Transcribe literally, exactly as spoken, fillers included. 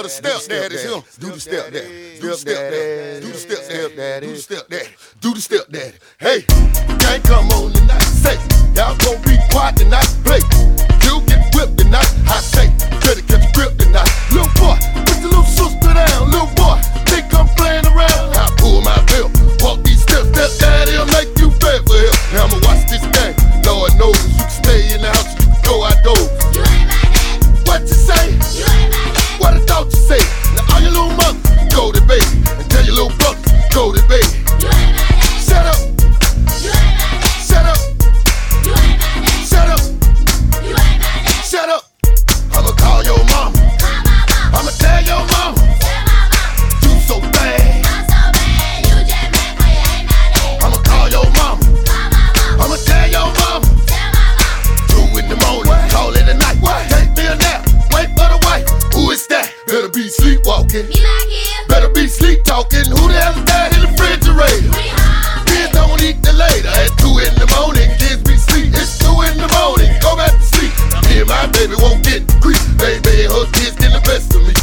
for the step daddies. Do the step daddy. Do the step daddy. Do the step daddy. Do the step daddy. Do the step daddy. Hey, gang come on tonight. Say, y'all gon' be quiet tonight. Play. You get whipped tonight. I say, better catch a grip tonight. Little boy, put the little sister down. Little boy, think I'm playing around. I pull my belt. Walk these steps, step daddy'll make you beg for help. Now I'ma watch this game. Lord knows you can stay in the house, you can go outdoors. You ain't my dad. What you say? You ain't my dad. What I thought you say? Now all your little mother, go to bed. And tell your little brother, go to bed. You ain't my dad. Shut up. You ain't my dad. Shut up. You ain't my dad. Shut up. You ain't my dad. Shut up. I'ma call your mama. Call my mama. I'ma tell your mama. Tell my mama. You so bad. I'm so bad. You just mad 'cause you ain't my dad. I'ma call your mama. Call my mama. I'ma tell your mama. Tell my mama. Two in the morning, call it a night. Take me a nap, wait for the wife. Who is that? Better be sleepwalking. Me like you. Better be sleep talking. Who the hell is that in the refrigerator? We home. Kids don't eat till later. At two in the morning, kids be sleep. It's two in the morning. Go back to sleep. Me and my baby won't get creep. Baby, her kids getting the best of me.